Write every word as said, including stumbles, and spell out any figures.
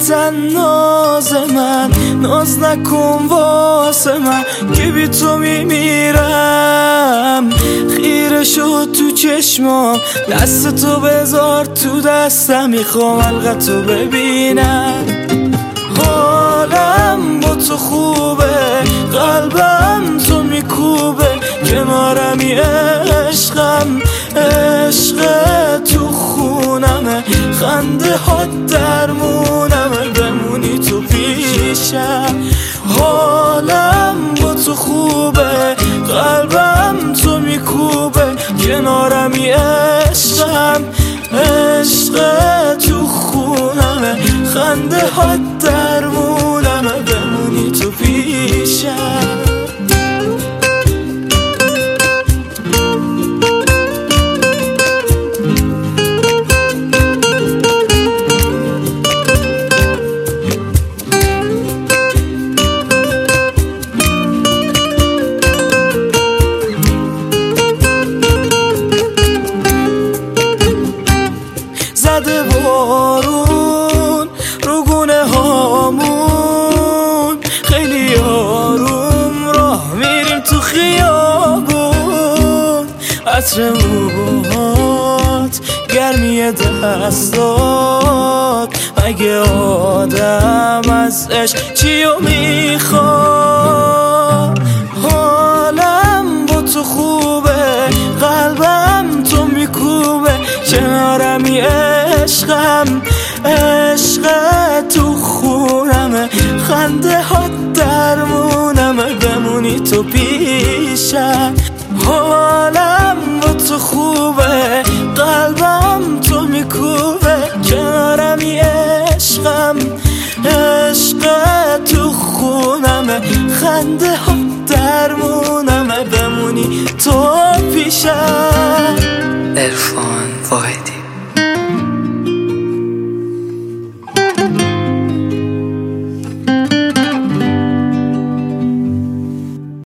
نتن ناز من، ناز نکن واسه من که بی تو میمیرم. خیره شد تو چشمام، دست تو بذار تو دستم، میخوام حلقتو ببینم. حالم با تو خوبه، قلبم تو میکوبه، کنارمی عشقم، عشق تو خونمه، خنده ها درمونمه، بمونی تو پیشم. حالم با تو خوبه، قلبم تو میکوبه، کنارمی عشقم، عشق تو خونمه، خنده ها درمونمه، بمونی تو پیشم. زده بارون رو گونه هامون، خیلی آروم راه میریم تو خیابون. عطر موهات، گرمی دستات، اگه آدم از عشق چیو میخواد. حالم با تو خوبه، قلبم تو میکوبه، کنارمی عشقم، عشق تو خونمه، خنده ها درمونمه، بمونی تو پیشم. حالم با تو خوبه، قلبم تو میکوبه، کنارمی عشقم، عشق تو خونمه، خنده ها درمونمه، بمونی تو پیشم. عرفان واحدی.